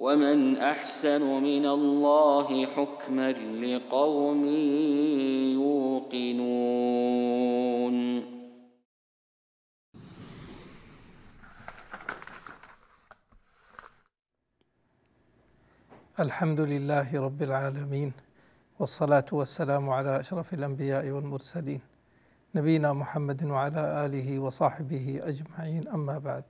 ومن أحسن من الله حكما لقوم يوقنون. الحمد لله رب العالمين، والصلاة والسلام على أشرف الأنبياء والمرسلين نبينا محمد وعلى آله وصحبه أجمعين، أما بعد.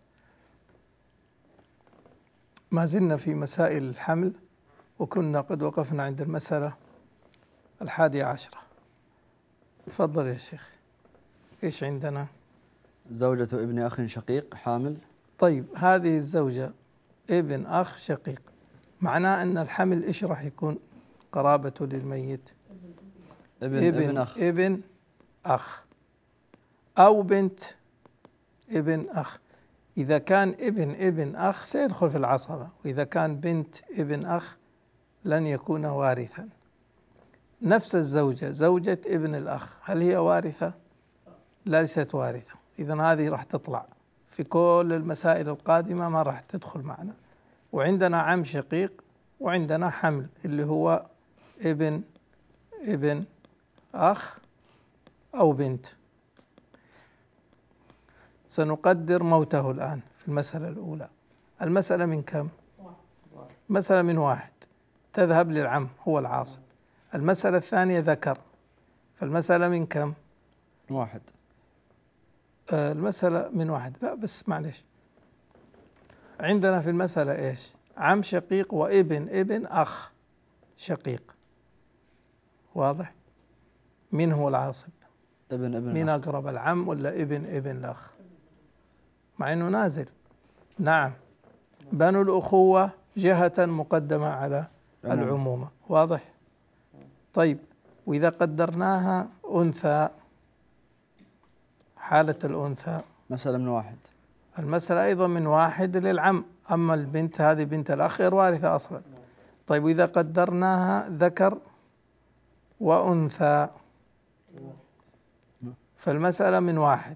ما زلنا في مسائل الحمل، وكنا قد وقفنا عند المسألة 11. تفضل يا شيخ، إيش عندنا؟ زوجة ابن أخ شقيق حامل. طيب، هذه الزوجة ابن أخ شقيق، معناه أن الحمل إيش راح يكون قرابته للميت؟ ابن أخ، ابن أخ أو بنت ابن أخ. إذا كان ابن أخ سيدخل في العصبة، وإذا كان بنت ابن أخ لن يكون وارثا. نفس الزوجة، زوجة ابن الأخ، هل هي وارثة؟ ليست وارثة. إذن هذه راح تطلع في كل المسائل القادمة، ما راح تدخل معنا. وعندنا عم شقيق، وعندنا حمل اللي هو ابن أخ أو بنت. سنقدر موته الآن في المسألة الأولى. المسألة من كم؟ مسألة من 1، تذهب للعم هو العاصب. المسألة الثانية ذكر، فالمسألة من كم؟ 1. المسألة من 1. لا بس معلش، عندنا في المسألة إيش؟ عم شقيق وابن أخ شقيق. واضح؟ مين هو العاصب؟ ابن مين الأخ. أقرب، العم ولا ابن الأخ؟ مع أنه نازل. نعم، بنو الأخوة جهة مقدمة على العمومة. واضح؟ طيب، وإذا قدرناها أنثى، حالة الأنثى مسألة من 1. المسألة أيضا من 1 للعم. أما البنت هذه بنت الأخ غير وارثة أصلا. طيب، وإذا قدرناها ذكر وأنثى، فالمسألة من 1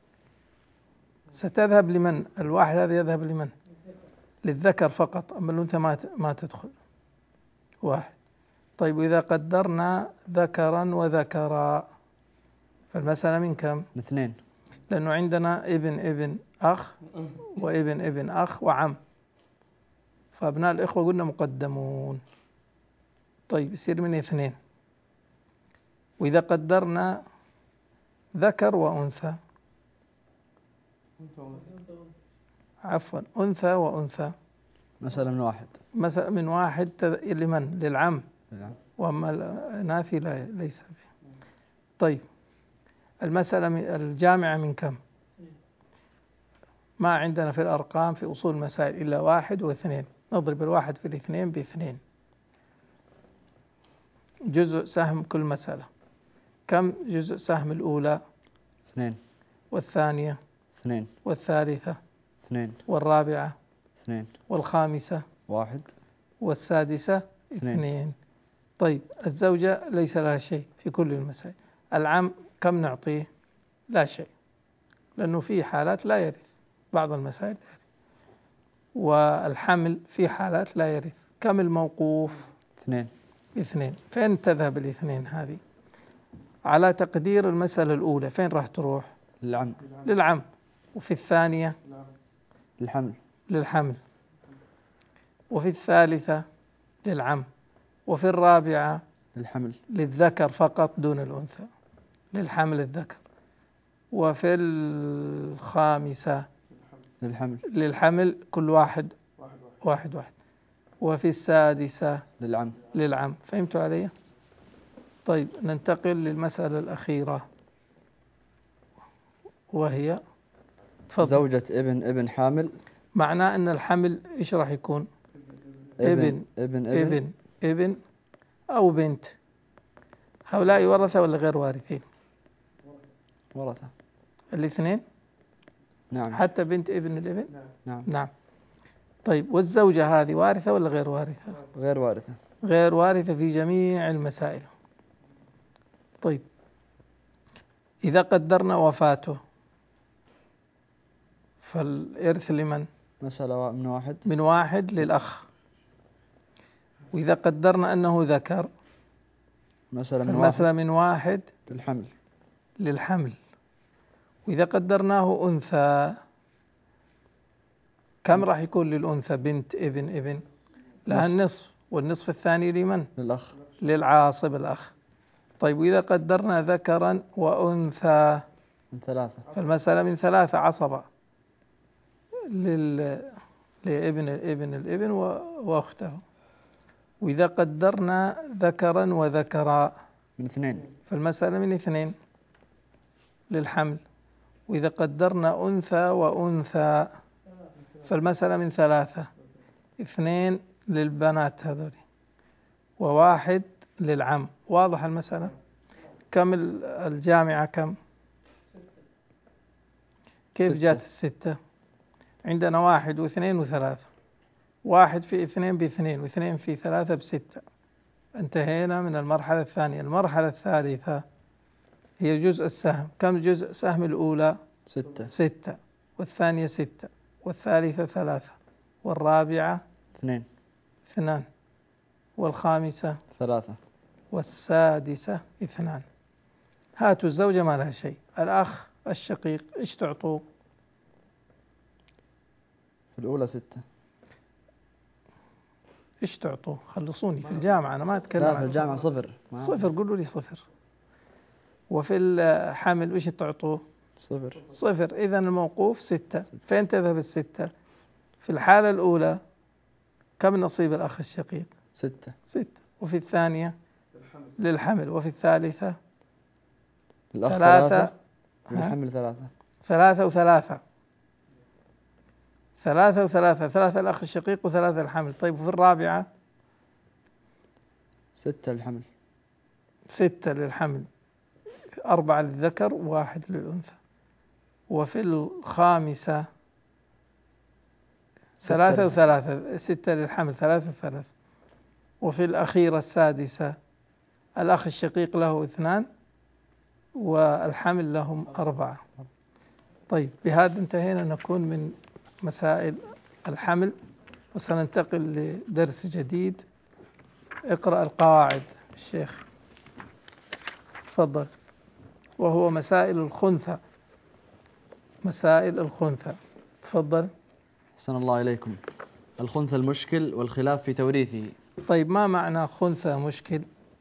ستذهب لمن؟ الواحد هذا يذهب لمن؟ للذكر فقط، أما الأنثى ما تدخل. 1. طيب، وإذا قدرنا ذكرا وذكرا، فالمسألة من كم؟ 2. لأنه عندنا ابن أخ وابن أخ وعم، فأبناء الإخوة قلنا مقدمون. طيب، يصير من 2. وإذا قدرنا ذكر وأنثى، عفوا أنثى وأنثى، مسألة من 1. مسألة من 1 لمن؟ للعم. وأما النافي ليس فيه. طيب، المسألة الجامعة من كم؟ ما عندنا في الأرقام في أصول المسائل إلا 1 و2. نضرب 1 في 2 ب2. جزء سهم كل مسألة. كم جزء سهم الأولى؟ 2. والثانية؟ 2. والثالثة؟ 2. والرابعة؟ 2. والخامسة؟ 1. والسادسة؟ 2. طيب، الزوجة ليس لها شيء في كل المسائل. العم كم نعطيه؟ لا شيء، لأنه في حالات لا يرث، بعض المسائل لا يرث. والحمل في حالات لا يرث. كم الموقوف؟ 2. فين تذهب 2 هذه؟ على تقدير المسألة الأولى فين راح تروح؟ للعم. وفي الثانية؟ للحمل. وفي الثالثة؟ للعم. وفي الرابعة؟ للذكر فقط دون الأنثى، للحمل الذكر. وفي الخامسة؟ للحمل كل واحد. وفي السادسة؟ للعم. فهمتوا علي؟ طيب، ننتقل للمسألة الأخيرة، وهي زوجة ابن حامل. معناه أن الحمل إيش راح يكون؟ ابن أو بنت. هؤلاء ورثة ولا غير وارثين؟ ورثة. 2. نعم. حتى بنت ابن الابن؟ نعم. طيب، والزوجة هذه وارثة ولا غير وارثة؟ غير وارثة في جميع المسائل. طيب، إذا قدرنا وفاته، فالإرث لمن؟ مسألة من 1. من 1 للأخ. وإذا قدرنا أنه ذكر المسألة من واحد للحمل. وإذا قدرناه أنثى كم راح يكون للأنثى؟ بنت ابن لها النصف، والنصف الثاني لمن؟ للعاصب الأخ. طيب وإذا قدرنا ذكرا وأنثى من 3، فالمسألة من 3 عصبة لابن الابن وأخته. وإذا قدرنا ذكرا وذكرا من 2، فالمسألة من 2 للحمل. وإذا قدرنا أنثى وأنثى فالمسألة من 3، 2 للبنات هذول و1 للعم. واضح المسألة؟ كم الجامعة كم؟ كيف جاءت 6؟ عندنا 1 و2 و3، 1 في 2 ب2 و2 في 3 ب6. انتهينا من المرحلة الثانية. المرحلة الثالثة هي جزء السهم. كم جزء سهم الأولى؟ 6 والثانية 6 والثالثة 3 والرابعة 2 والخامسة 3 والسادسة 2. هاتوا الزوجة ما لها شيء. الأخ الشقيق إيش تعطوه؟ في الأولى 6. إيش تعطوه؟ خلصوني في الجامعة، أنا ما أتكلم. لا في الجامعة 0. قولوا لي 0. وفي الحمل إيش تعطوه؟ 0. إذن الموقوف 6. فين تذهب 6؟ في الحالة الأولى كم نصيب الأخ الشقيق؟ 6. وفي الثانية للحمل. وفي الثالثة الأخ 3 للحمل 3. 3 و3 3 و3 3 الأخ الشقيق و3 الحمل. طيب وفي الرابعة 6 للحمل. 6 للحمل، 4 للذكر و1 للأنثى. وفي الخامسة 3 و3 6 للحمل 3 و3. وفي الأخيرة السادسة الأخ الشقيق له 2 والحمل لهم 4. طيب بهذا انتهينا نكون من مسائل الحمل، وسننتقل لدرس جديد. اقرأ القواعد الشيخ، تفضل. وهو مسائل الخنثى. تفضل. أحسن الله إليكم. الخنثى المشكل والخلاف في توريثه. طيب ما معنى خنثى مشكل؟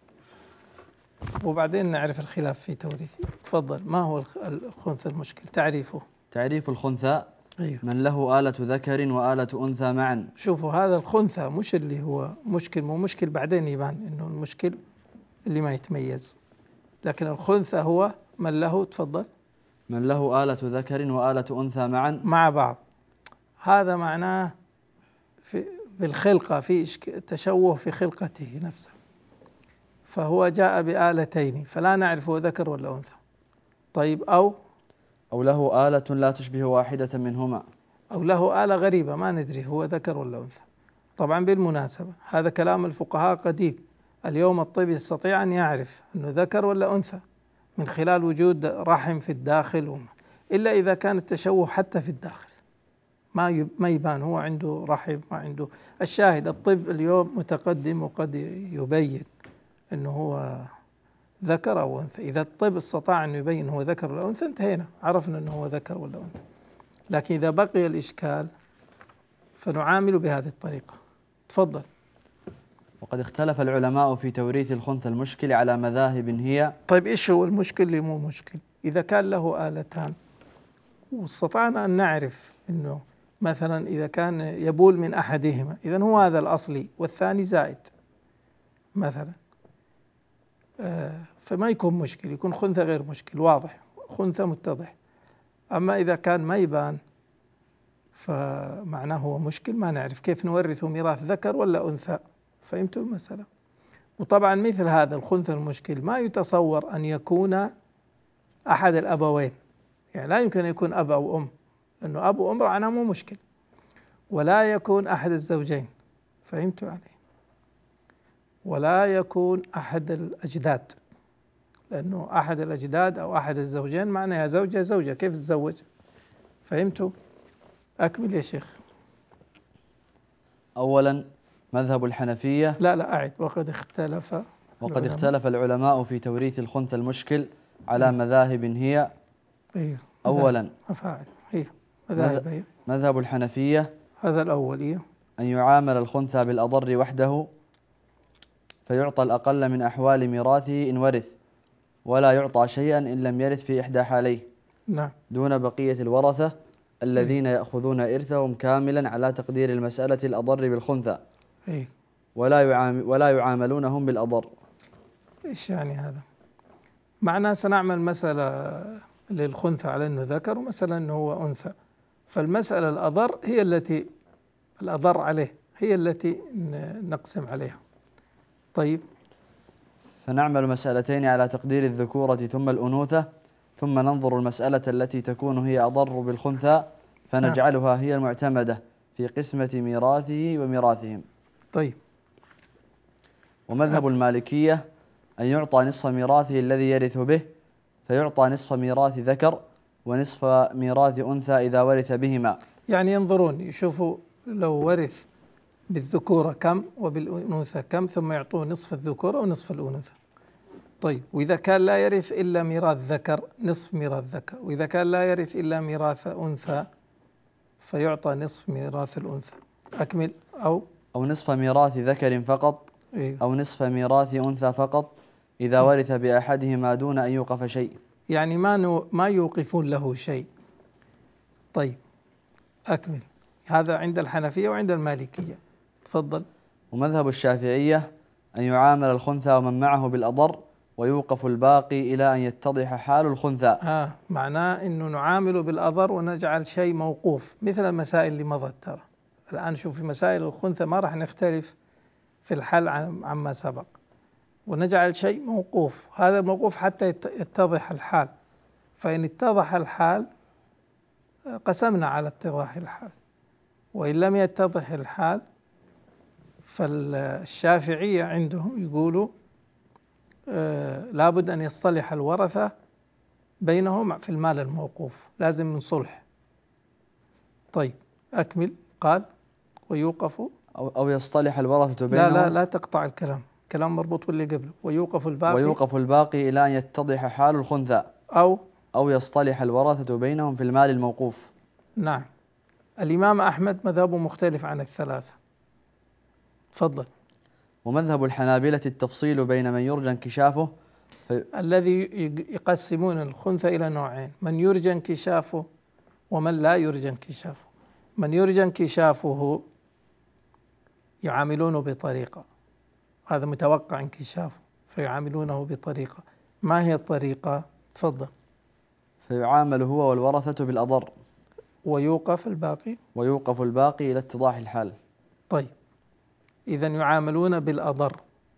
وبعدين نعرف الخلاف في توريثه. تفضل. ما هو الخنثى المشكل؟ تعريفه. تعريف الخنثى: أيوه. من له آلة ذكر وآلة أنثى معا. شوفوا هذا الخنثى مش اللي هو مشكل، مو مشكل بعدين يبان إنه المشكل اللي ما يتميز، لكن الخنثى هو من له. تفضل. من له آلة ذكر وآلة أنثى معا مع بعض. هذا معناه بالخلقة، في تشوه في خلقته نفسه، فهو جاء بآلتين فلا نعرف هو ذكر ولا أنثى. طيب أو له آلة لا تشبه واحدة منهما، أو له آلة غريبة ما ندري هو ذكر ولا أنثى. طبعا بالمناسبة هذا كلام الفقهاء قديم. اليوم الطب يستطيع أن يعرف أنه ذكر ولا أنثى من خلال وجود رحم في الداخل إلا إذا كان التشوه حتى في الداخل ما يبان هو عنده رحم ما عنده. الشاهد الطب اليوم متقدم وقد يبين أنه هو ذكر أو أنثى. إذا الطب استطاع أن يبين هو ذكر ولا أنثى انتهينا، عرفنا أنه هو ذكر ولا أنثى. لكن إذا بقي الإشكال فنعامل بهذه الطريقة. تفضل. وقد اختلف العلماء في توريث الخنثى المشكل على مذاهب هي. طيب إيش هو المشكل اللي مو مشكل؟ إذا كان له آلتان واستطعنا أن نعرف أنه مثلا إذا كان يبول من أحدهما إذن هو هذا الأصلي والثاني زائد مثلا، فما يكون مشكل، يكون خنثى غير مشكل واضح، خنثى متضح. أما إذا كان ما يبان فمعناه هو مشكل، ما نعرف كيف نورث ميراث ذكر ولا أنثى. فهمتوا المسألة؟ وطبعا مثل هذا الخنثى المشكل ما يتصور أن يكون أحد الأبوين، يعني لا يمكن أن يكون أب أو أم، لأنه أب وأم معناه مو مشكل. ولا يكون أحد الزوجين، فهمتوا عليه؟ ولا يكون أحد الأجداد، لأنه أحد الأجداد أو أحد الزوجين معناها زوجة كيف تتزوج؟ فهمتوا؟ أكمل يا شيخ. أولا مذهب الحنفية. لا أعد. وقد اختلف العلماء في توريث الخنثى المشكل على مذاهب هي. أولا أفاعل هي مذاهب هي. مذهب الحنفية هذا الأول أن يعامل الخنثى بالأضر وحده، فيعطى الأقل من أحوال ميراثه إن ورث، ولا يعطى شيئا إن لم يرث في إحدى حاليه. نعم. دون بقية الورثة الذين يأخذون إرثهم كاملا على تقدير المسألة الأضر بالخنثى، ولا يعاملونهم بالأضر. إيش يعني هذا؟ معناه سنعمل مسألة للخنثى على أنه ذكر ومسألة أنه هو أنثى، فالمسألة الأضر هي التي الأضر عليه هي التي نقسم عليها. طيب، فنعمل مسألتين على تقدير الذكورة ثم الأنوثة، ثم ننظر المسألة التي تكون هي أضر بالخنثى فنجعلها هي المعتمدة في قسمة ميراثه وميراثهم. طيب. ومذهب المالكية أن يعطى نصف ميراثه الذي يرث به، فيعطى نصف ميراث ذكر ونصف ميراث أنثى إذا ورث بهما. يعني ينظرون يشوفوا لو ورث بالذكورة كم وبالأنوثة كم، ثم يعطوه نصف الذكورة ونصف الأنوثة. طيب، وإذا كان لا يرث إلا ميراث ذكر نصف ميراث ذكر، وإذا كان لا يرث إلا ميراث أنثى فيعطى نصف ميراث الأنثى. أكمل. أو نصف ميراث ذكر فقط، أو نصف ميراث أنثى فقط إذا ورث بأحدهما دون أن يوقف شيء. يعني ما يوقفون له شيء. طيب، أكمل. هذا عند الحنفية وعند المالكية. تفضل. ومذهب الشافعية أن يعامل الخنثى ومن معه بالأضر، ويوقف الباقي إلى أن يتضح حال الخنثى. معناه أنه نعامل بالأضر ونجعل شيء موقوف، مثل المسائل اللي مضت. ترى الآن شوف في مسائل الخنثى ما راح نختلف في الحل عما سبق، ونجعل شيء موقوف. هذا موقوف حتى يتضح الحال، فإن اتضح الحال قسمنا على اتضاح الحال، وإن لم يتضح الحال فالشافعية عندهم يقولوا لابد أن يصطلح الورثة بينهم في المال الموقوف، لازم من صلح. طيب، أكمل. قال ويوقف أو يصطلح الورثة بينهم. لا تقطع الكلام، كلام مربوط باللي قبله. ويوقف الباقي إلى أن يتضح حال الخنثى، أو يصطلح الورثة بينهم في المال الموقوف. نعم. الإمام أحمد مذهبه مختلف عن الثلاثة. تفضل. ومذهب الحنابلة التفصيل بين من يرجى انكشافه الذي يقسمون الخنثى إلى نوعين: من يرجى انكشافه ومن لا يرجى انكشافه. من يرجى انكشافه يعاملونه بطريقة، هذا متوقع انكشافه، فيعاملونه بطريقة. ما هي الطريقة؟ تفضل. فيعامل هو والورثة بالأضر، ويوقف الباقي إلى اتضاح الحال. طيب، إذن يعاملون بالأضر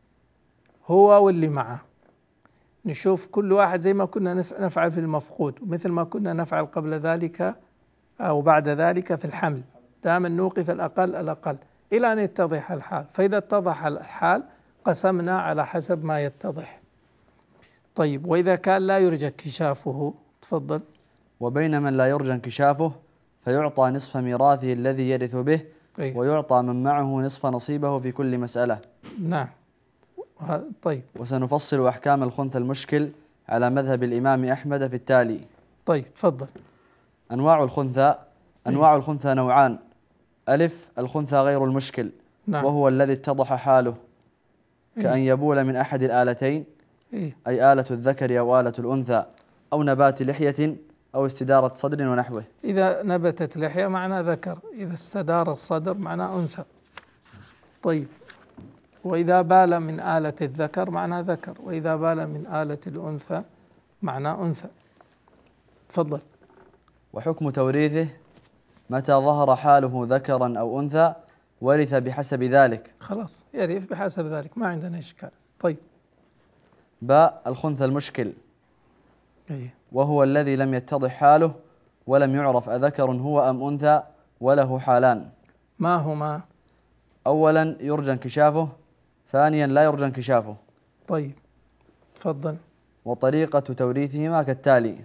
هو واللي معه. نشوف كل واحد زي ما كنا نفعل في المفقود، ومثل ما كنا نفعل قبل ذلك أو بعد ذلك في الحمل، دائما نوقف الأقل إلى أن يتضح الحال، فإذا اتضح الحال قسمنا على حسب ما يتضح. طيب، وإذا كان لا يرجى انكشافه. تفضل. وبين من لا يرجى انكشافه فيعطى نصف ميراثه الذي يرث به، ويعطى من معه نصف نصيبه في كل مسألة. نعم. طيب. وسنفصل أحكام الخنثى المشكل على مذهب الإمام أحمد في التالي. طيب، تفضل. أنواع الخنثى نوعان: ألف الخنثى غير المشكل، نعم. وهو الذي اتضح حاله، كأن يبول من أحد الآلتين، أي آلة الذكر أو آلة الأنثى، أو نبات لحية، أو استدارة صدر ونحوه. إذا نبتت لحية معنى ذكر، إذا استدار الصدر معنى أنثى. طيب، وإذا بال من آلة الذكر معنى ذكر، وإذا بال من آلة الأنثى معنى أنثى. تفضل. وحكم توريثه: متى ظهر حاله ذكرا أو أنثى ورث بحسب ذلك. خلاص، يرث بحسب ذلك، ما عندنا إشكال. طيب. باء الخنثى المشكل، وهو الذي لم يتضح حاله ولم يعرف أذكر هو أم أنثى، وله حالان. ما هما؟ أولا يرجى انكشافه، ثانيا لا يرجى انكشافه. طيب، تفضل. وطريقة توريثهما كالتالي.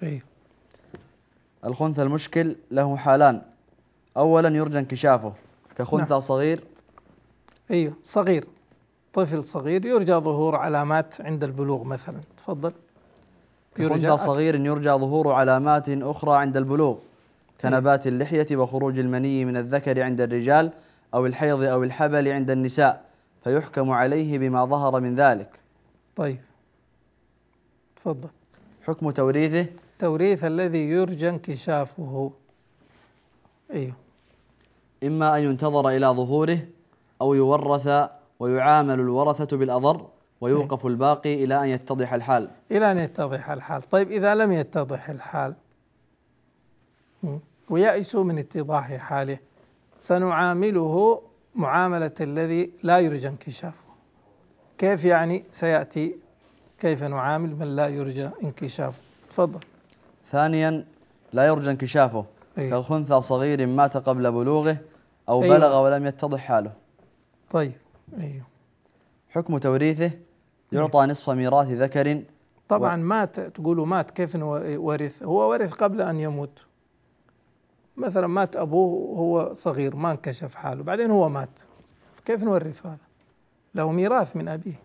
الخنثى المشكل له حالان: أولا يرجى انكشافه كخنثى صغير أيوه صغير، طفل صغير يرجى ظهور علامات عند البلوغ مثلا. تفضل. كخنثى صغير يرجى ظهور علامات أخرى عند البلوغ كنبات اللحية وخروج المني من الذكر عند الرجال أو الحيض أو الحبل عند النساء، فيحكم عليه بما ظهر من ذلك. طيب تفضل. حكم توريثه. توريث الذي يرجى انكشافه. أيوه. إما أن ينتظر إلى ظهوره أو يورث ويعامل الورثة بالأضر ويوقف الباقي إلى أن يتضح الحال. إلى أن يتضح الحال. طيب إذا لم يتضح الحال ويأسوا من اتضاح حاله، سنعامله معاملة الذي لا يرجى انكشافه. كيف يعني؟ سيأتي كيف نعامل من لا يرجى انكشافه. تفضل. ثانيا لا يرجى انكشافه كخنثى صغير مات قبل بلوغه أو بلغ ولم يتضح حاله. طيب. أيوه. حكم توريثه. يعطى نصف ميراث ذكر. طبعا مات، تقولوا مات كيف ورث؟ هو ورث قبل أن يموت. مثلا مات أبوه وهو صغير ما انكشف حاله، بعدين هو مات، كيف نورث هذا؟ له ميراث من أبيه.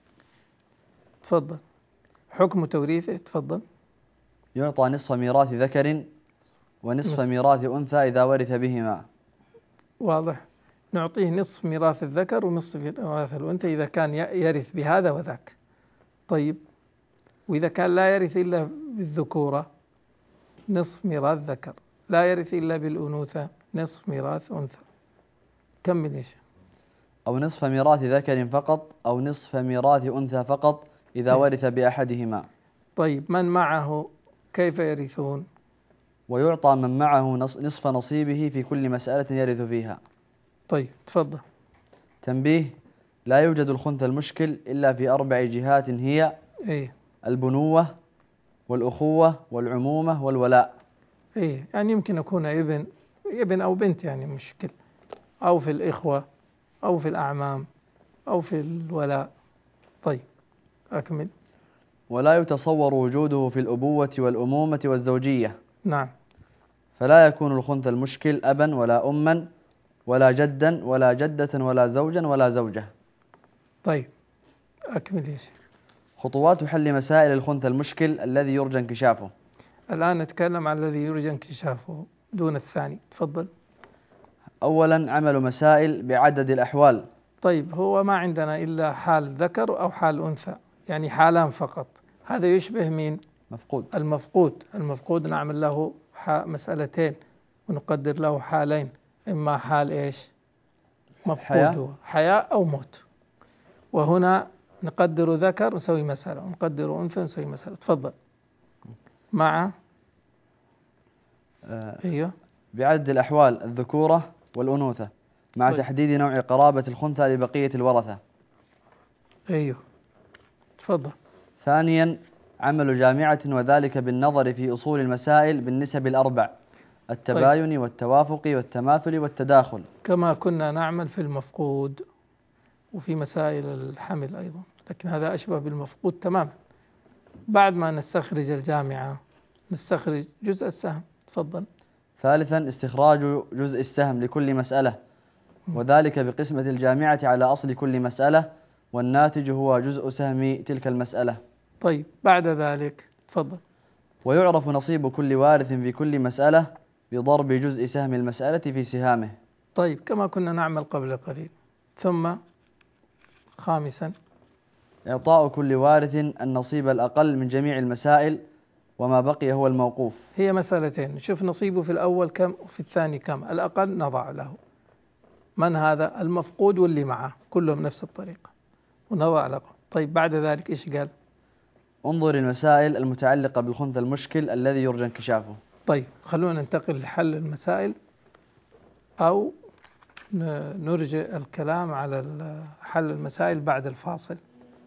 تفضل. حكم توريثه. تفضل. يعطى نصف ميراث ذكر ونصف ميراث أنثى إذا ورث بهما. واضح. نعطيه نصف ميراث الذكر ونصف ميراث الأنثى إذا كان يرث بهذا وذاك. طيب وإذا كان لا يرث إلا بالذكورة نصف ميراث ذكر، لا يرث إلا بالأنوثة نصف ميراث أنثى. كمل يا شيخ. أو نصف ميراث ذكر فقط أو نصف ميراث أنثى فقط إذا ورث بأحدهما. طيب من معه كيف يرثون؟ ويعطى من معه نصف نصيبه في كل مسألة يرث فيها. طيب تفضل. تنبيه. لا يوجد الخنثى المشكل إلا في 4 جهات هي البنوة والأخوة والعمومة والولاء. يعني يمكن يكون ابن أو بنت يعني مشكل، أو في الإخوة أو في الأعمام أو في الولاء. طيب أكمل. ولا يتصور وجوده في الأبوة والأمومة والزوجية. نعم. فلا يكون الخنثى المشكل أبا ولا أما ولا جدا ولا جدة ولا زوجا ولا زوجة. طيب أكمل يا شيخ. خطوات حل مسائل الخنثى المشكل الذي يرجى انكشافه. الآن نتكلم عن الذي يرجى انكشافه دون الثاني. تفضل. أولا عمل مسائل بعدد الأحوال. طيب هو ما عندنا إلا حال ذكر أو حال أنثى، يعني حالان فقط. هذا يشبه مين؟ مفقود. المفقود نعمل له مسألتين ونقدر له حالين، إما حال إيش؟ مفقود حياة أو موت. وهنا نقدر ذكر نسوي مسألة ونقدر أنثى نسوي مسألة. تفضل. مع أيوه بعدد الأحوال الذكورة والأنوثة مع تحديد نوع قرابة الخنثى لبقية الورثة. أيوه تفضل. ثانيا عمل جامعة وذلك بالنظر في أصول المسائل بالنسب الأربع: التباين والتوافق والتماثل والتداخل، كما كنا نعمل في المفقود وفي مسائل الحمل أيضا، لكن هذا أشبه بالمفقود تماما. بعد ما نستخرج الجامعة نستخرج جزء السهم. تفضل. ثالثا استخراج جزء السهم لكل مسألة، وذلك بقسمة الجامعة على أصل كل مسألة، والناتج هو جزء سهم تلك المسألة. طيب بعد ذلك تفضل. ويعرف نصيب كل وارث في كل مسألة بضرب جزء سهم المسألة في سهامه. طيب كما كنا نعمل قبل قليل. ثم خامسا إعطاء كل وارث النصيب الأقل من جميع المسائل، وما بقي هو الموقوف. هي مسألتين، نشوف نصيبه في الأول كم وفي الثاني كم. الأقل نضع له من هذا؟ المفقود واللي معه كلهم نفس الطريقة ونضع له. طيب بعد ذلك إيش قال؟ انظر المسائل المتعلقة بالخنثى المشكل الذي يرجى انكشافه. طيب خلونا ننتقل لحل المسائل، أو نرجع الكلام على حل المسائل بعد الفاصل.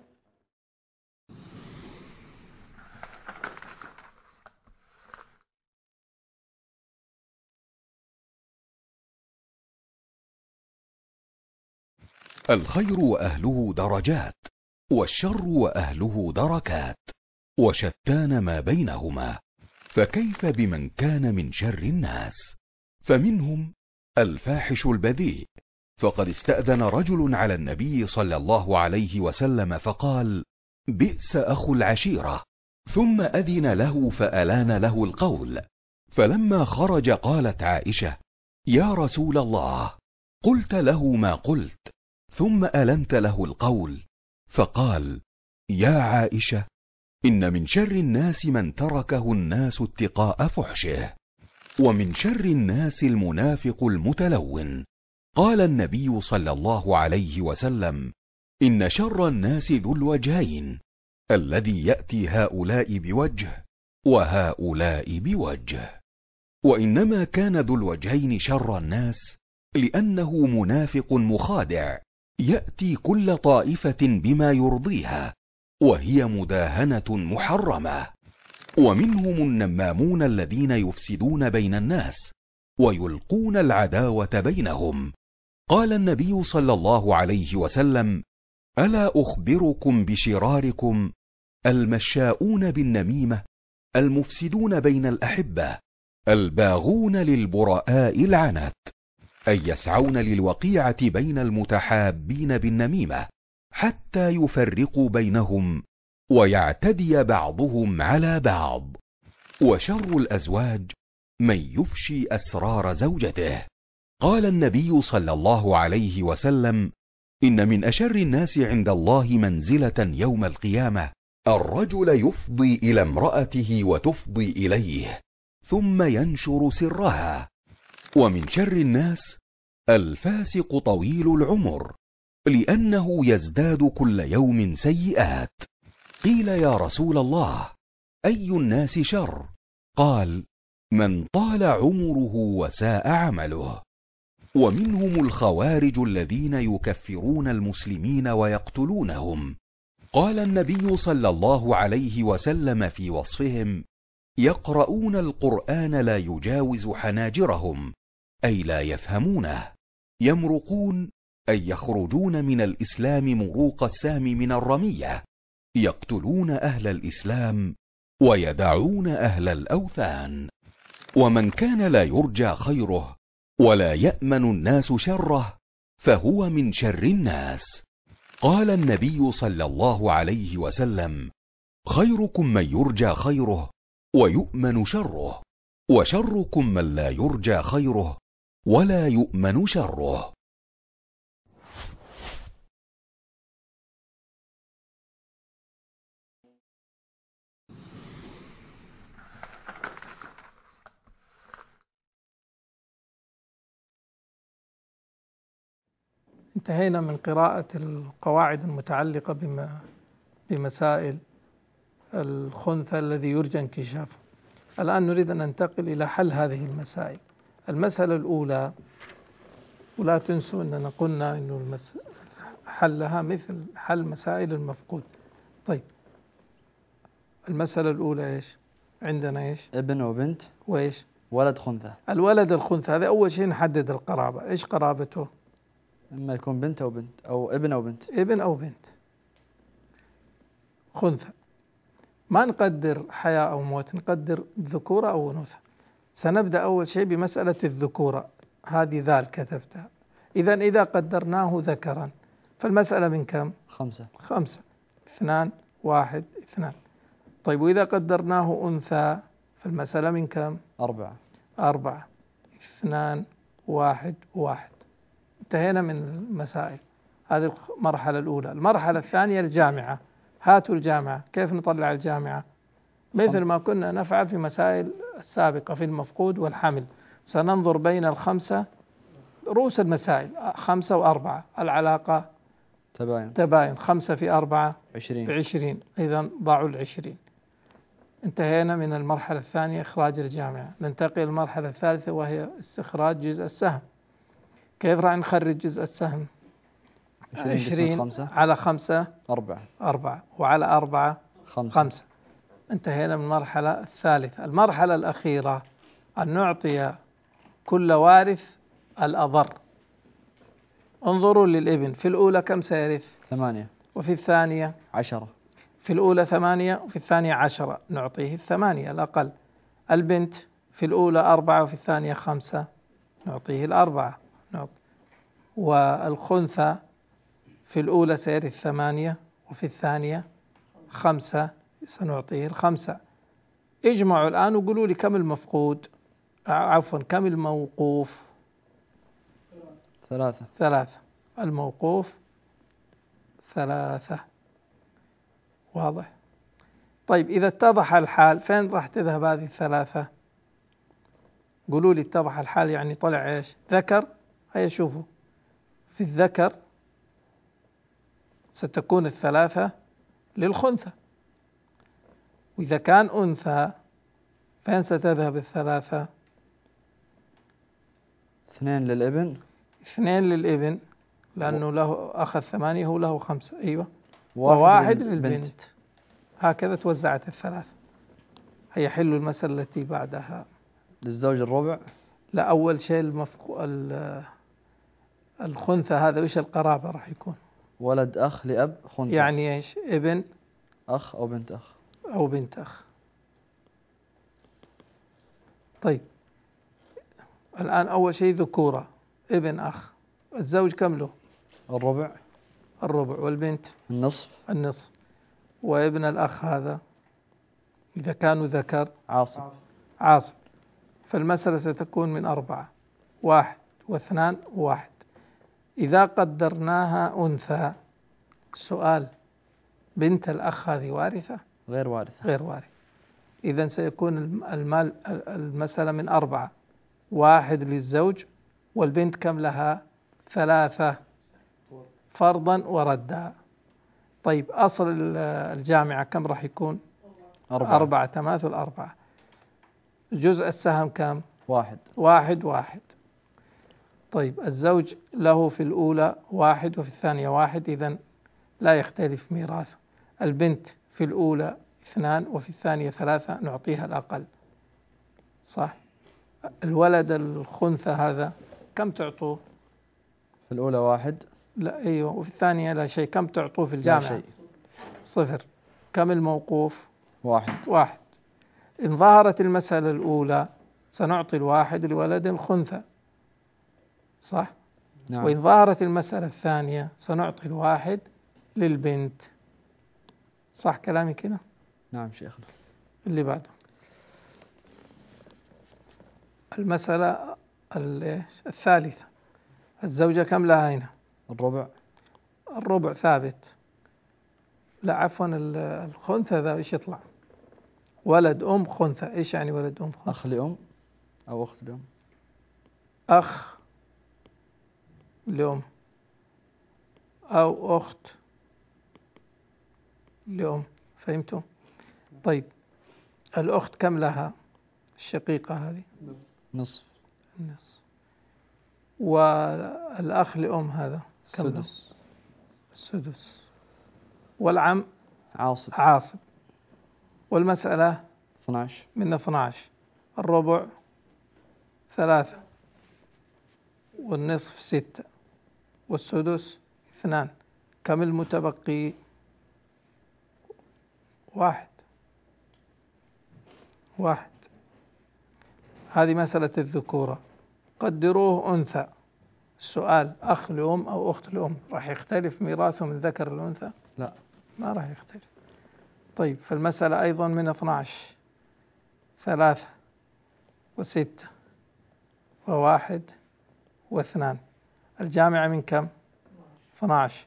الخير وأهله درجات، والشر وأهله دركات، وشتان ما بينهما، فكيف بمن كان من شر الناس؟ فمنهم الفاحش البذيء، فقد استأذن رجل على النبي صلى الله عليه وسلم فقال: بئس أخو العشيرة، ثم أذن له فألان له القول. فلما خرج قالت عائشة: يا رسول الله، قلت له ما قلت، ثم ألنت له القول. فقال: يا عائشة، إن من شر الناس من تركه الناس اتقاء فحشه، ومن شر الناس المنافق المتلون. قال النبي صلى الله عليه وسلم: إن شر الناس ذو الوجهين، الذي يأتي هؤلاء بوجه وهؤلاء بوجه. وإنما كان ذو الوجهين شر الناس لأنه منافق مخادع، يأتي كل طائفة بما يرضيها، وهي مداهنة محرمة. ومنهم النمامون الذين يفسدون بين الناس ويلقون العداوة بينهم. قال النبي صلى الله عليه وسلم: ألا أخبركم بشراركم؟ المشاؤون بالنميمة، المفسدون بين الأحبة، الباغون للبراء العنت، أي يسعون للوقيعة بين المتحابين بالنميمة حتى يفرقوا بينهم ويعتدي بعضهم على بعض. وشر الأزواج من يفشي أسرار زوجته. قال النبي صلى الله عليه وسلم: إن من أشر الناس عند الله منزلة يوم القيامة الرجل يفضي إلى امرأته وتفضي إليه ثم ينشر سرها. ومن شر الناس الفاسق طويل العمر، لأنه يزداد كل يوم سيئات. قيل: يا رسول الله، أي الناس شر؟ قال: من طال عمره وساء عمله. ومنهم الخوارج الذين يكفرون المسلمين ويقتلونهم. قال النبي صلى الله عليه وسلم في وصفهم: يقرؤون القرآن لا يجاوز حناجرهم، أي لا يفهمونه. يمرقون، أي يخرجون من الإسلام مروق السهم من الرمية، يقتلون أهل الإسلام ويدعون أهل الأوثان. ومن كان لا يرجى خيره ولا يأمن الناس شره فهو من شر الناس. قال النبي صلى الله عليه وسلم: خيركم من يرجى خيره ويؤمن شره، وشركم من لا يرجى خيره ولا يؤمن شره. انتهينا من قراءة القواعد المتعلقة بمسائل الخنثى الذي يرجى انكشافه. الآن نريد أن ننتقل إلى حل هذه المسائل. المسألة الأولى، ولا تنسوا أننا قلنا أن حلها مثل حل مسائل المفقود. طيب، المسألة الأولى إيش؟ عندنا إيش؟ ابن وبنت وإيش؟ ولد خنثى. الولد الخنثى هذا أول شيء نحدد القرابة. إيش قرابته؟ إما يكون بنت أو بنت أو ابن أو بنت. ابن أو بنت خنثى. ما نقدر حياة أو موت، نقدر ذكورة أو أنوثة. سنبدأ أول شيء بمسألة الذكورة، هذه ذال كتبتها. إذا قدرناه ذكرا فالمسألة من كم؟ 5. 5. 2 1 2. طيب، وإذا قدرناه أنثى فالمسألة من كم؟ 4. 4 2 1 1. انتهينا من المسائل. هذه المرحلة الأولى. المرحلة الثانية الجامعة. هاتوا الجامعة. كيف نطلع الجامعة؟ مثل ما كنا نفعل في مسائل السابقة في المفقود والحمل. سننظر بين الخمسة رؤوس المسائل، 5 و4. العلاقة تباين. 5 في 4 20. إذا ضعوا 20. انتهينا من المرحلة الثانية، إخراج الجامعة. ننتقل للمرحلة الثالثة وهي استخراج جزء السهم. كيف راح نخرج جزء السهم؟ 20 على 5 4 وعلى 4 5. انتهينا من المرحلة الثالثة. المرحلة الأخيرة أن نعطي كل وارث الأضر. انظروا للابن، في الأولى كم سيرث؟ 8. وفي الثانية 10. في الأولى 8 وفي الثانية 10، نعطيه 8 الأقل. البنت في الأولى 4 وفي الثانية 5، نعطيه 4. والخنثى في الأولى سيرث 8 وفي الثانية 5، سنعطيه 5. اجمعوا الآن وقولوا لي كم المفقود، عفوا كم الموقوف؟ 3. الموقوف 3. واضح؟ طيب إذا اتضح الحال فين راح تذهب هذه 3؟ قولوا لي اتضح الحال يعني طلع ايش؟ ذكر. هيا شوفوا، في الذكر ستكون 3 للخنثى، وإذا كان أنثى فين ستذهب 3؟ 2 للابن. 2 للابن لأنه له أخذ 8 هو له 5. أيوة. 1 للبنت. هكذا توزعت 3. هي حلوا المسألة التي بعدها. للزوج الربع. لا، أول شيء الخنثى هذا وش القرابة راح يكون؟ ولد أخ لأب خنثى. يعني إيش؟ ابن أخ أو بنت أخ. أو بنت أخ. طيب الآن أول شيء ذكورة، ابن أخ. الزوج كم له؟ الربع. والبنت النصف. وابن الأخ هذا إذا كانوا ذكر عاصب. فالمسألة ستكون من 4، 1 و2 و1. إذا قدرناها أنثى، السؤال بنت الأخ هذه وارثة؟ غير وارثة. إذن سيكون المسألة من 4، 1 للزوج والبنت كم لها؟ 3 فرضا وردا. طيب أصل الجامعة كم راح يكون؟ 4 تماثل 4. جزء السهم كم؟ 1. طيب الزوج له في الأولى 1 وفي الثانية 1، إذن لا يختلف ميراثه. البنت في الأولى 2 وفي الثانية 3، نعطيها الأقل. صح؟ الولد الخنثى هذا كم تعطوه؟ في الأولى 1. لا أيوة. وفي الثانية لا شيء. كم تعطوه في الجامعة؟ لا شيء. 0. كم الموقوف؟ 1. إن ظهرت المسألة الأولى سنعطي 1 لولد الخنثى، صح؟ نعم. وإن ظهرت المسألة الثانية سنعطي 1 للبنت. صح كلامي كده؟ نعم شيخنا. اللي بعده المسألة الثالثة. الزوجة كم لها هنا؟ الربع ثابت. لا عفوا، الخنثى ذا ايش يطلع؟ ولد أم خنثى. ايش يعني ولد أم خنثى؟ أخ لأم أو أخت لأم. أخ لأم أو أخت لأم. فهمتم؟ طيب الأخت كم لها؟ الشقيقة هذه نصف. والأخ لأم هذا كم له؟ السدس. والعم عاصب. والمسألة 12 من 12. الربع 3 والنصف 6 والسدس 2. كم المتبقي؟ 1. هذه مسألة الذكورة. قدروه أنثى. السؤال أخ لأم أو أخت لأم، راح يختلف ميراثه من ذكر الأنثى؟ لا، ما راح يختلف. طيب فالمسألة أيضا من 12، 3 و6 و1 و2. الجامعة من كم؟ 12.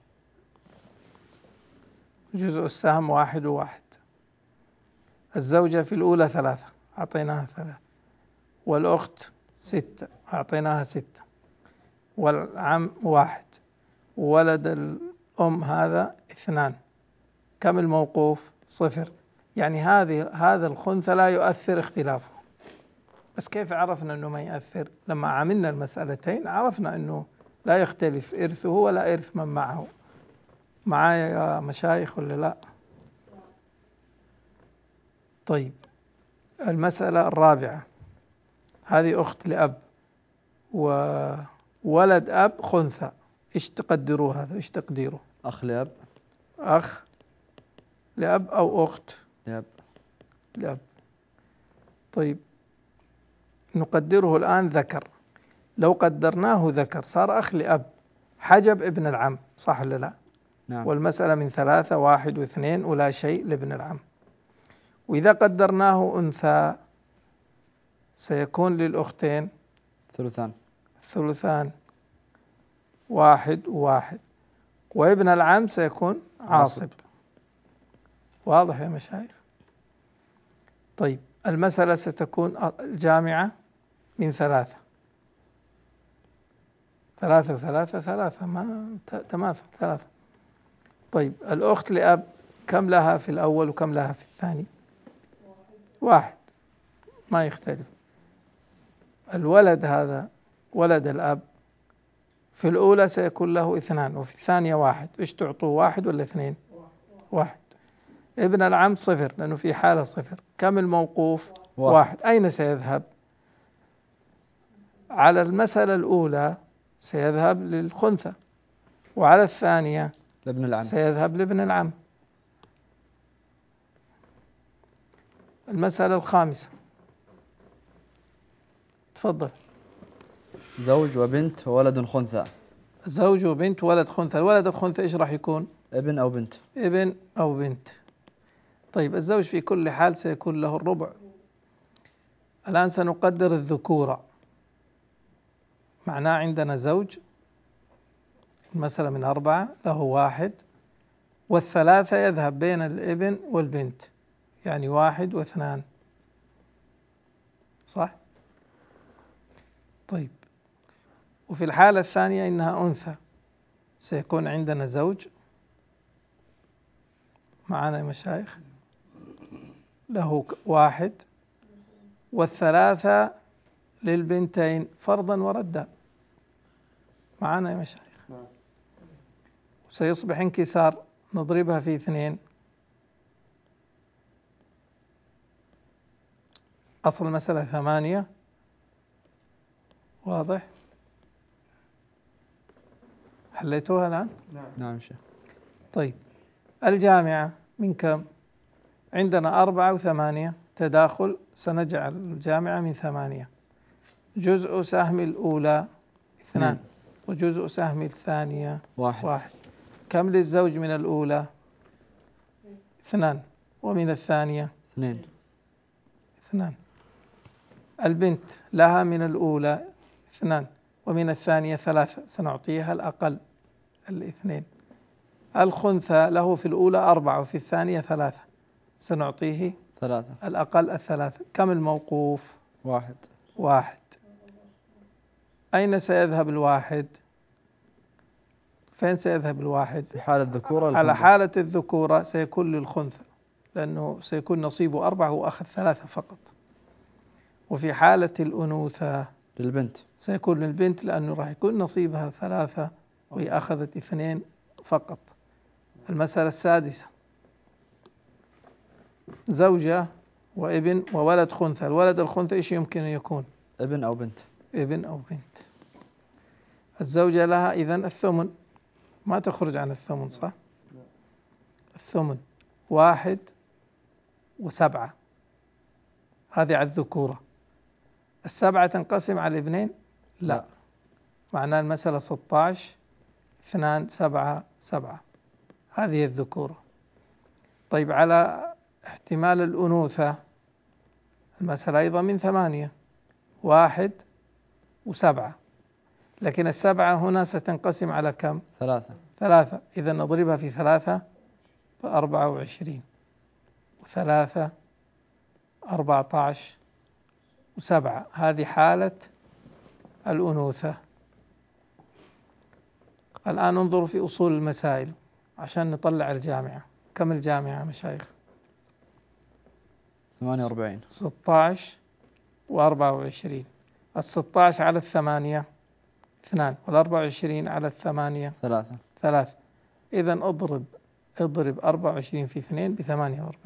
جزء السهم 1 و1. الزوجة في الأولى 3، أعطيناها 3. والأخت 6، أعطيناها 6. والعم 1. وولد الأم هذا 2. كم الموقوف؟ 0. يعني هذا الخنثى لا يؤثر اختلافه. بس كيف عرفنا أنه ما يؤثر؟ لما عملنا المسألتين عرفنا أنه لا يختلف إرثه ولا إرث من معه. معايا يا مشايخ ولا لا؟ طيب المسألة الرابعة. هذه أخت لأب وولد أب خنثى. إيش تقدروا هذا؟ إيش تقديره؟ أخ لأب. أخ لأب أو أخت لأب. طيب نقدره الآن ذكر. لو قدرناه ذكر صار أخ لأب، حجب ابن العم، صح ولا لا؟ نعم. والمسألة من 3 1 و2 ولا شيء لابن العم. وإذا قدرناه أنثى سيكون للأختين ثلثان 1 و1، وابن العم سيكون عاصب. واضح يا مشايخ؟ طيب المسألة ستكون الجامعة من 3 3 ما تماثل 3. طيب الأخت لأب كم لها في الأول وكم لها في الثاني؟ 1 ما يختلف. الولد هذا ولد الأب في الأولى سيكون له 2 وفي الثانية 1. إيش تعطوه، 1 ولا 2؟ 1. ابن العم 0 لأنه في حالة 0. كم الموقوف؟ 1. أين سيذهب؟ على المسألة الأولى سيذهب للخنثى، وعلى الثانية لابن العم سيذهب لابن العم. المسألة الخامسة، تفضل. زوج وبنت وولد خنثى. زوج وبنت ولد خنثى. الولد الخنثى إيش راح يكون؟ ابن أو بنت. ابن أو بنت. طيب الزوج في كل حال سيكون له الربع. الآن سنقدر الذكورة. معناه عندنا زوج، المسألة من 4 له 1، والثلاثة يذهب بين الابن والبنت، يعني 1 و2، صح؟ طيب وفي الحالة الثانية إنها أنثى سيكون عندنا زوج معنا يا مشايخ له 1، والثلاثة للبنتين فرضا وردا معنا يا مشايخ. سيصبح انكسار، نضربها في 2. أصل المسألة 8. واضح؟ حليتوها الآن؟ نعم شيخ. طيب الجامعة من كم؟ عندنا 4 و8 تداخل، سنجعل الجامعة من 8. جزء سهم الأولى 2 وجزء سهم الثانية 1. كم للزوج من الأولى؟ 2 ومن الثانية 2. البنت لها من الأولى 2 ومن الثانية 3، سنعطيها الأقل 2. الخنثى له في الأولى 4 وفي الثانية 3، سنعطيه 3 الأقل 3. كم الموقوف؟ 1. أين سيذهب 1؟ فين سيذهب 1؟ في حالة الذكورة. على حالة الذكورة سيكون للخنثى، لأنه سيكون نصيبه 4 وأخذ 3 فقط. وفي حالة الأنوثة للبنت سيكون للبنت، لأنه راح يكون نصيبها 3 وهي أخذت 2 فقط. المسألة السادسة، زوجة وابن وولد خنثى. الولد الخنثى إيش يمكن أن يكون؟ ابن أو بنت. ابن أو بنت. الزوجة لها إذن الثمن، ما تخرج عن الثمن، صح؟ الثمن 1 و7، هذه على الذكورة. 7 تنقسم على 2؟ لا. معناه المسألة 16 2 7 7، هذه الذكورة. طيب على احتمال الأنوثة المسألة أيضا من 8 1 و7، لكن 7 هنا ستنقسم على كم؟ 3. إذا نضربها في 3 ف24 و3 14 و7، هذه حالة الأنوثة. الآن انظروا في أصول المسائل عشان نطلع الجامعة. كم الجامعة مشايخ؟ 48 16 و24. 16 على 8 2، وال24 على 8 3. إذا اضرب 24 في 2 ب48.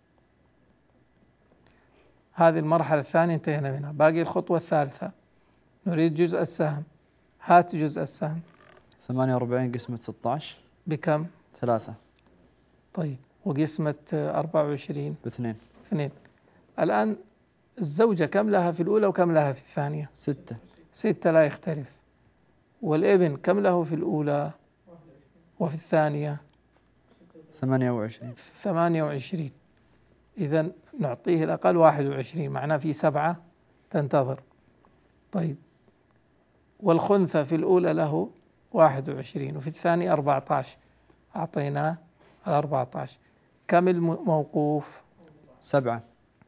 هذه المرحلة الثانية انتهينا منها. باقي الخطوة الثالثة، نريد جزء السهم. هات جزء السهم. 48 قسمة 16 بكم؟ 3. طيب وقسمة 24 ب2. 2. الآن الزوجة كم لها في الأولى وكم لها في الثانية؟ 6. 6 لا يختلف. والابن كم له في الأولى وفي الثانية؟ 28. 28. إذا نعطيه الأقل 21، معناه في 7 تنتظر. طيب، والخنثى في الأولى له 21 وفي الثانية 14، أعطيناه 14. كم الموقوف؟ 7.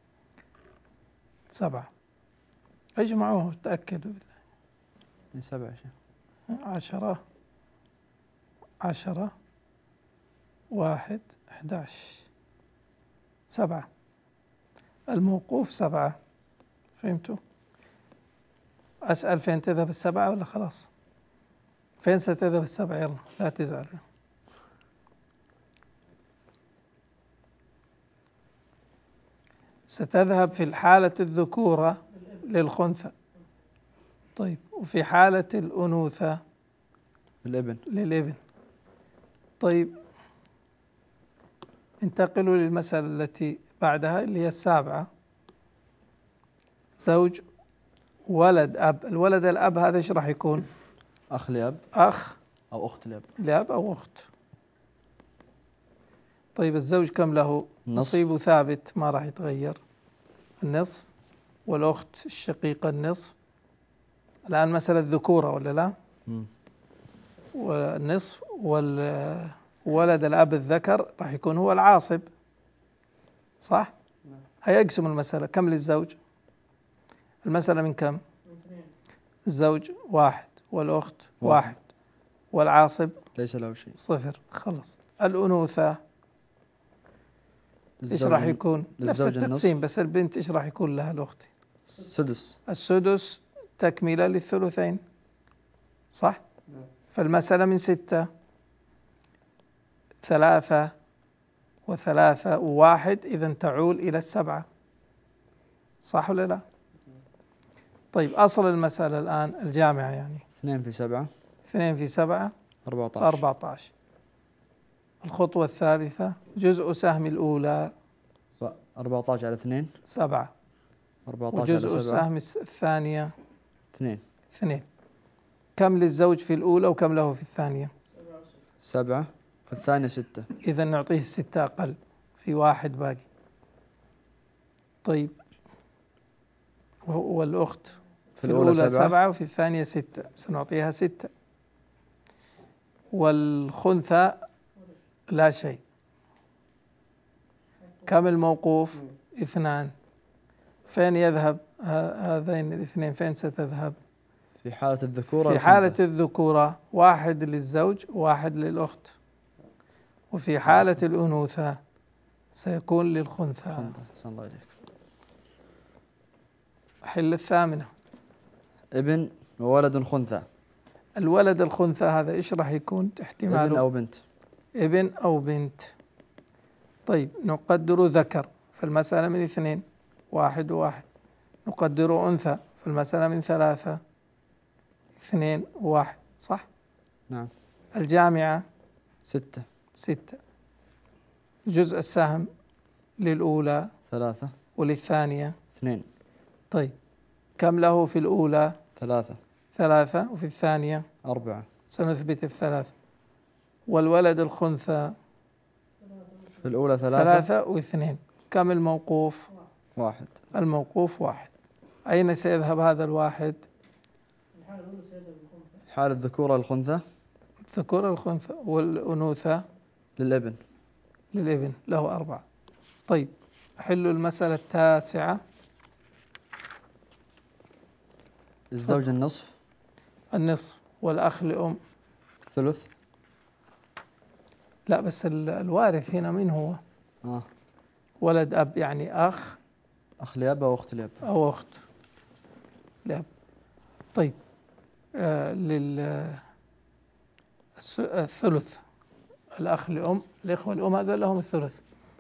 7. اجمعوه تأكدوا بالله. 7 شيخ. 10 10 1 11 7. الموقوف 7. فهمتوا؟ أسأل فين تذهب 7 ولا خلاص؟ فين ستذهب 7؟ يلا لا تزعل. ستذهب في حالة الذكورة للخنثى. طيب، وفي حالة الأنوثة للابن. طيب، انتقلوا للمسألة التي بعدها اللي هي 7. زوج ولد أب. الولد الأب هذا ايش راح يكون؟ أخ لأب أخ أو أخت لأب. لأب أو أخت. طيب، الزوج كم له؟ نصيبه ثابت ما راح يتغير، النصف. والأخت الشقيقة النصف. الآن مسألة ذكورة ولا لا؟ والنصف. والولد الأب الذكر راح يكون هو العاصب، صح؟ هيقسم المسألة. كم للزوج؟ المسألة من كم؟ الزوج 1 والأخت 1 والعاصب ليس له شيء 0. خلص. الأنوثة إيش راح يكون؟ نفس التقسيم، بس البنت إيش راح يكون لها الأخت؟ السدس تكملة للثلثين، صح؟ فالمسألة من 6، 3 و3 و1، إذا تعول إلى 7، صح ولا لا؟ طيب، أصل المسألة الآن الجامعة يعني 2 في 7. 2 في 7 14. الخطوة الثالثة جزء سهم الأولى 14 على 2 7. 14 وجزء على 7 سهم الثانية 2. كم للزوج في الأولى وكم له في الثانية؟ 7 في الثانية 6. إذا نعطيه 6 أقل، في 1 باقي. طيب، والأخت في الأولى 7 وفي الثانية 6، سنعطيها 6. والخنثى لا شيء. كم الموقوف؟ 2. فين يذهب هذين الاثنين؟ فين ستذهب؟ في حالة الذكورة. في حالة الذكورة 1 للزوج و1 للأخت. وفي حالة الأنوثة سيكون للخنثى. أحسن الله إليك. حل الثامنة. ابن وولد خنثى. الولد الخنثى هذا إيش راح يكون احتماله؟ ابن أو بنت. ابن أو بنت. طيب، نقدر ذكر فالمسألة من 2، 1 و1. نقدر أنثى فالمسألة من 3، 2 و1، صح؟ نعم. الجامعة 6. جزء السهم للأولى 3 وللثانية 2. طيب، كم له في الأولى؟ 3 وفي الثانية 4. سنثبت 3. والولد الخنثى في الأولى 3 و2. كم الموقوف؟ 1. الموقوف 1. أين سيذهب هذا الواحد؟ حال الذكورة الخنثى. الذكورة الخنثى. والأنوثة للابن له 4. طيب، حل المسألة التاسعة. الزوج النصف والأخ لأم ثلث. لا، بس الوارث هنا من هو؟ ولد أب، يعني أخ لأب أو أخت لأب أو أخت لأب. طيب، الثلث الأخ لأم، الإخوة الأم هذا لهم الثلث.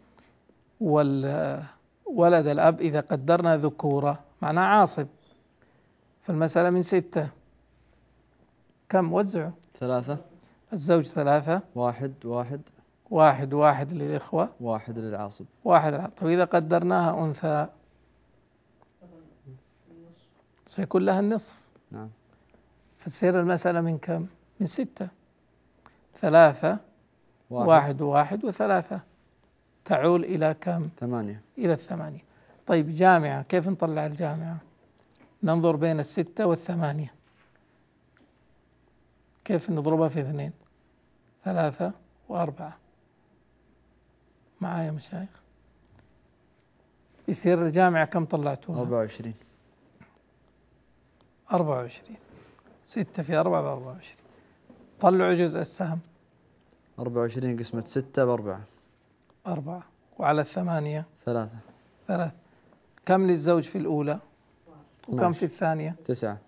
والولد الأب إذا قدرنا ذكورة معناه عاصب، فالمسألة من 6. كم وزعوا؟ 3. الزوج 3. 1 للإخوة 1 للعاصب 1. طيب، إذا قدرناها أنثى سيكون لها النصف. نعم. فتصير المسألة من كم؟ من 6. 3 1 و1 و3 تعول إلى كم؟ 8. إلى 8. طيب جامعة، كيف نطلع الجامعة؟ ننظر بين 6 و8. كيف نضربها في 2؟ 3 و4. معايا مشايخ؟ يصير الجامعة كم طلعتوها؟ 24. 24. 6 في 4 ب24. طلعوا جزء السهم. 24 قسمة 6 ب4. 4. وعلى 8 3. 3. كم للزوج في الأولى؟ وكم في الثانية؟ 9.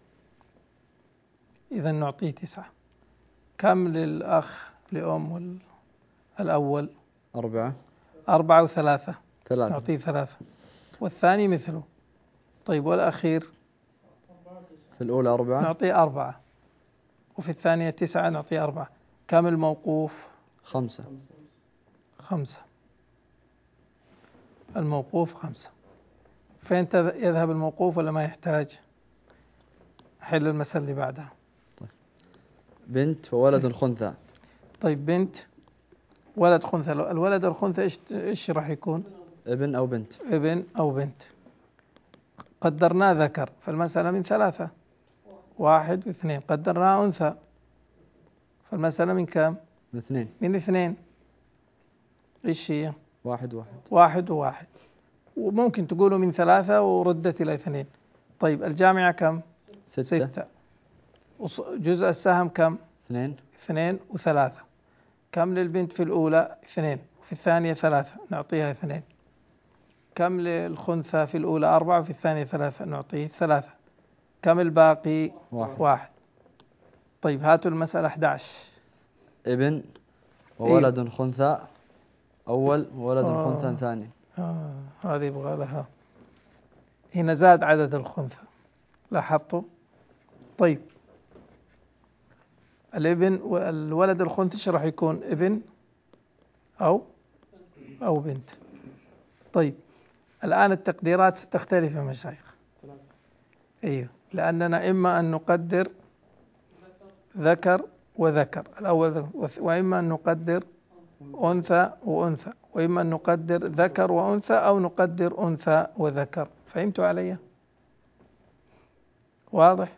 إذا نعطيه 9. كم للأخ لأم الأول؟ 4. 4 و3 3. نعطيه 3. والثاني مثله. طيب والأخير؟ في الأولى 4. نعطيه 4. وفي الثانية 9 نعطيه 4. كم الموقوف؟ 5. 5. الموقوف 5. فين يذهب الموقوف ولا ما يحتاج؟ حل المسألة اللي بعدها. بنت وولد خنثى. طيب بنت ولد خنثى. الولد الخنثى إيش راح يكون؟ ابن أو بنت. ابن أو بنت. قدرناه ذكر فالمسألة من 3. 1 و2. قدرناه أنثى فالمسألة من كم؟ من 2. من 2. إيش هي؟ 1 1 و1. وممكن تقولوا من 3 وردت إلى 2. طيب الجامعة كم؟ 6. جزء السهم كم؟ 2. 2 و3. كم للبنت في الأولى؟ 2. وفي الثانية 3 نعطيها 2. كم للخنثى في الأولى؟ 4 وفي الثانية 3 نعطيه 3. كم الباقي؟ 1. طيب هاتوا المسألة 11. ابن وولد خنثى أول وولد خنثى ثاني. هذه يبغى لها. هنا زاد عدد الخنثى لاحظتوا؟ طيب الابن والولد الخنثى ايش راح يكون؟ ابن أو بنت. طيب الآن التقديرات ستختلف يا مشايخ. أيوه، لأننا إما أن نقدر ذكر وذكر الأول، وإما أن نقدر أنثى وأنثى، وإما أن نقدر ذكر وأنثى أو نقدر أنثى وذكر. فهمتوا علي؟ واضح؟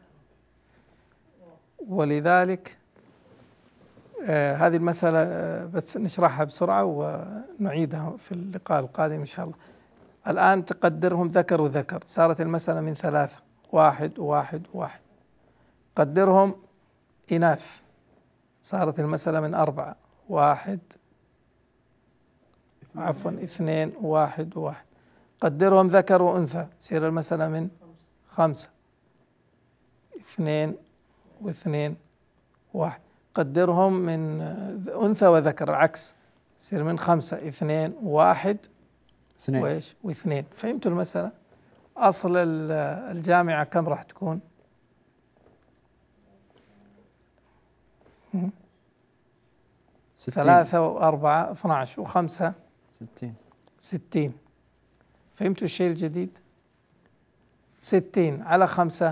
ولذلك هذه المسألة بس نشرحها بسرعة ونعيدها في اللقاء القادم إن شاء الله. الآن تقدرهم ذكر وذكر، صارت المسألة من 3. 1 و1 و1. قدرهم إناث، صارت المسألة من 4. 2 1 و1. قدرهم ذكر وأنثى، تصير المسألة من 5. 2 و2 1. قدرهم من أنثى وذكر العكس، تصير من 5. 2 و1 وإيش و2. فهمتوا المسألة؟ أصل الجامعة كم راح تكون؟ 3 و4 12 و5 60. فهمتوا الشيء الجديد؟ 60 على 5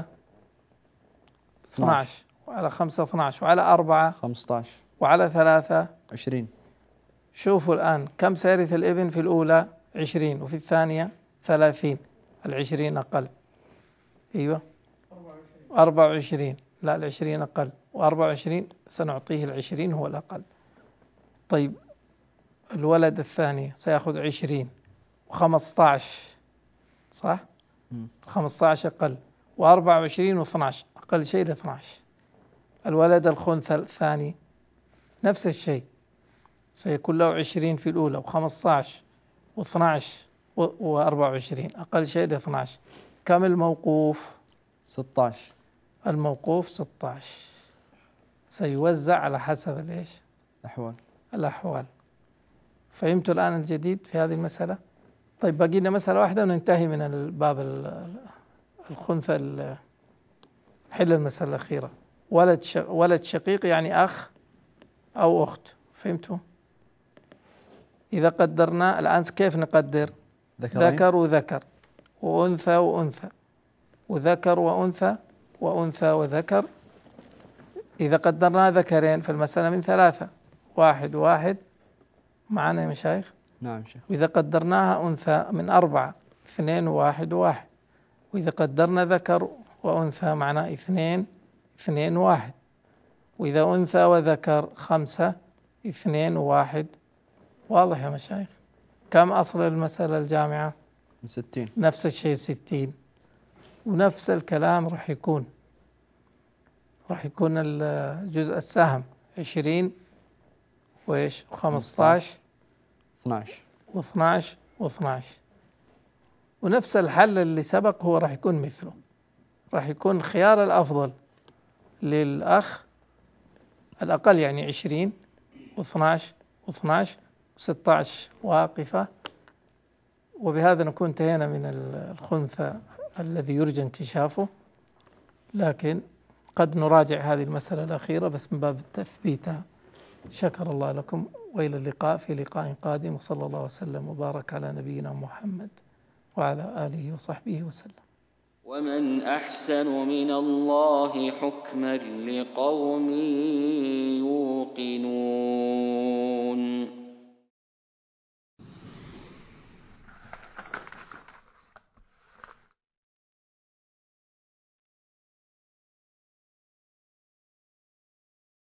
12 وعلى 5 12 وعلى 4 15 وعلى 3 20. شوفوا الآن كم سيرث الابن في الأولى؟ 20 وفي الثانية 30. 20 أقل. أيوة 24. لا 20 أقل، و24 سنعطيه 20 هو الأقل. طيب الولد الثاني سيأخذ 20 و15 صح؟ 15 أقل، و24 و12 أقل شيء 12. الولد الخنثى الثاني نفس الشيء، سيكون له 20 في الأولى و15 و12 و24 أقل شيء 12. كم الموقوف؟ 16. الموقوف 16. سيوزع على حسب الإيش؟ الأحوال. فهمتوا الآن الجديد في هذه المسألة؟ طيب باقي لنا مسألة واحدة وننتهي من الباب الخنثى. حل المسألة الأخيرة. ولد شقيق يعني أخ أو أخت. فهمتوا؟ إذا قدرنا الآن كيف نقدر؟ ذكر وذكر وأنثى وأنثى وذكر وأنثى وأنثى وذكر إذا قدرنا ذكرين فالمسألة من 3، 1 و1 معنا يا مشايخ. نعم شيخ. وإذا قدرناها أنثى من 4، 2 و1 و1. وإذا قدرنا ذكر وأنثى معنا 2، 2 و1. وإذا أنثى وذكر 5، 2 و1. واضح يا مشايخ؟ كم أصل المسألة الجامعة؟ 60. نفس الشيء 60. ونفس الكلام راح يكون الجزء السهم 20 وإيش 15 12 و12 و12. ونفس الحل اللي سبق هو راح يكون مثله. راح يكون خيار الأفضل للأخ الأقل يعني 20 و12 و12 و16 واقفة. وبهذا نكون انتهينا من الخنثى الذي يرجى انكشافه، لكن قد نراجع هذه المسألة الأخيرة بس من باب تثبيتها. شكر الله لكم، وإلى اللقاء في لقاء قادم، وصلى الله وسلم وبارك على نبينا محمد وعلى آله وصحبه وسلم. ومن أحسن من الله حكما لقوم يوقنون.